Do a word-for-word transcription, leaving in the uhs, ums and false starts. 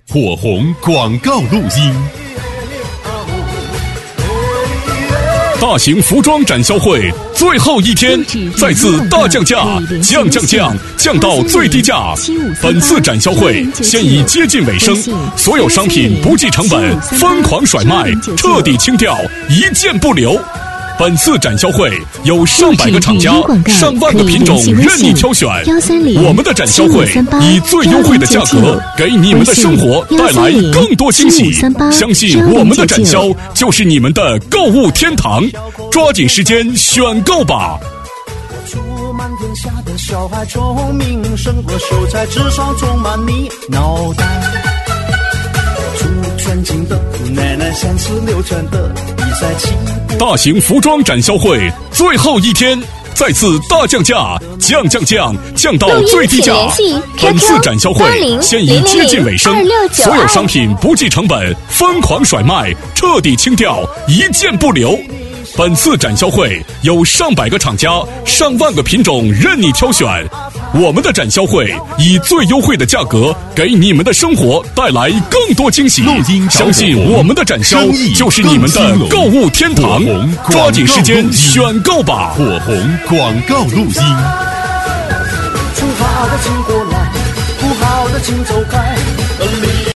火红广告录音。大型服装展销会最后一天，再次大降价，降降降，降到最低价。本次展销会现已接近尾声，所有商品不计成本，疯狂甩卖，彻底清掉，一件不留。本次展销会有上百个厂家、上万个品种任你挑选。我们的展销会以最优惠的价格，给你们的生活带来更多惊喜。相信我们的展销就是你们的购物天堂，抓紧时间选购吧！ 出满天下的小孩聪明，胜过秀才智商充满你脑袋。出全勤的奶奶三十六圈的比赛起。 大型服装展销会最后一天，再次大降价，降降降，降到最低价。本次展销会现已接近尾声，所有商品不计成本，疯狂甩卖，彻底清掉，一件不留。本次展销会有上百个厂家、上万个品种任你挑选。我们的展销会以最优惠的价格，给你们的生活带来更多惊喜。相信我们的展销就是你们的购物天堂，抓紧时间选购吧！ 火红广告录音。 出好的请过来，不好的请走开。